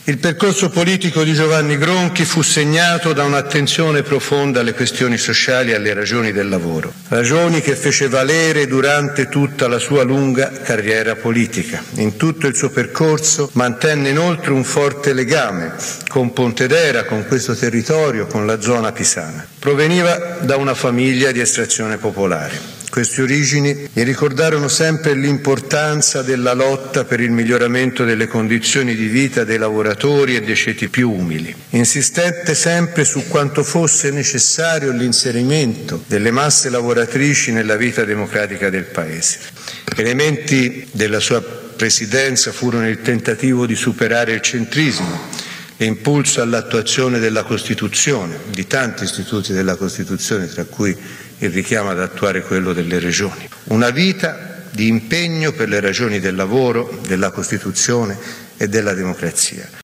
Il percorso politico di Giovanni Gronchi fu segnato da un'attenzione profonda alle questioni sociali e alle ragioni del lavoro, ragioni che fece valere durante tutta la sua lunga carriera politica. In tutto il suo percorso mantenne inoltre un forte legame con Pontedera, con questo territorio, con la zona pisana. Proveniva da una famiglia di estrazione popolare. Queste origini gli ricordarono sempre l'importanza della lotta per il miglioramento delle condizioni di vita dei lavoratori e dei ceti più umili. Insistette sempre su quanto fosse necessario l'inserimento delle masse lavoratrici nella vita democratica del Paese. Elementi della sua presidenza furono il tentativo di superare il centrismo, l'impulso all'attuazione della Costituzione, di tanti istituti della Costituzione, tra cui il richiamo ad attuare quello delle regioni. Una vita di impegno per le ragioni del lavoro, della Costituzione e della democrazia.